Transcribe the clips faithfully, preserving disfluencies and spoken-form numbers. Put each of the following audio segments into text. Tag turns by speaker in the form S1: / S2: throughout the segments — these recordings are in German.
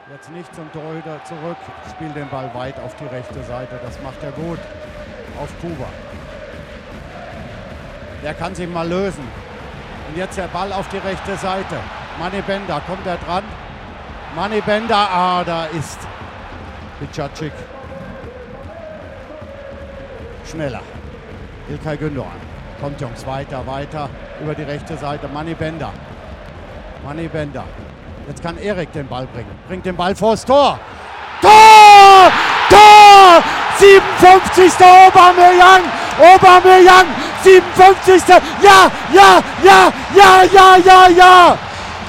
S1: Jetzt nicht zum Torhüter zurück, spielt den Ball weit auf die rechte Seite. Das macht er gut auf Kuba. Der kann sich mal lösen. Und jetzt der Ball auf die rechte Seite. Manny Bender, kommt er dran? Manny Bender, ah, da ist Bicacic schneller. İlkay Gündoğan. Kommt Jungs, weiter, weiter über die rechte Seite. Manny Bender. Manny Bender. Jetzt kann Erik den Ball bringen. Bringt den Ball vors Tor. Tor! Tor! siebenundfünfzigster Aubameyang! Aubameyang! siebenundfünfzigster Ja, ja, ja, ja, ja, ja, ja!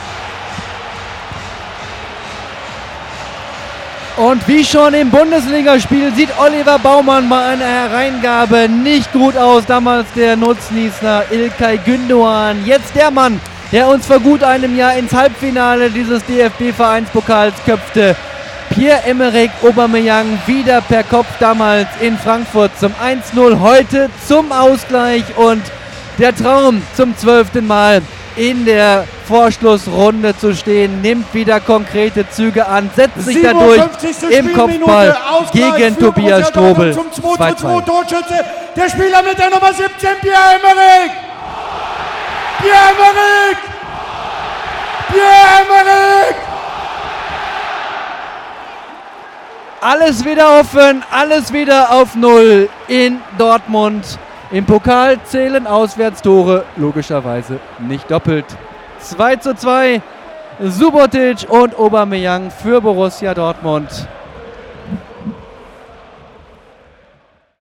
S2: Und wie schon im Bundesligaspiel sieht Oliver Baumann bei einer Hereingabe nicht gut aus. Damals der Nutznießer İlkay Gündoğan. Jetzt der Mann, der uns vor gut einem Jahr ins Halbfinale dieses D F B-Vereinspokals köpfte. Pierre-Emerick Aubameyang wieder per Kopf damals in Frankfurt zum eins null. Heute zum Ausgleich und der Traum zum zwölften Mal in der Vorschlussrunde zu stehen, nimmt wieder konkrete Züge an, setzt sich dadurch im Kopfball gegen Tobias Strobel. zwei zu zwei.
S1: Torschütze, der Spieler mit der Nummer siebzehn, Pierre-Emerick! Pierre-Emerick! Pierre-Emerick!
S2: Alles wieder offen, alles wieder auf Null in Dortmund. Im Pokal zählen Auswärtstore logischerweise nicht doppelt. zwei zu zwei, Subotic und Aubameyang für Borussia Dortmund.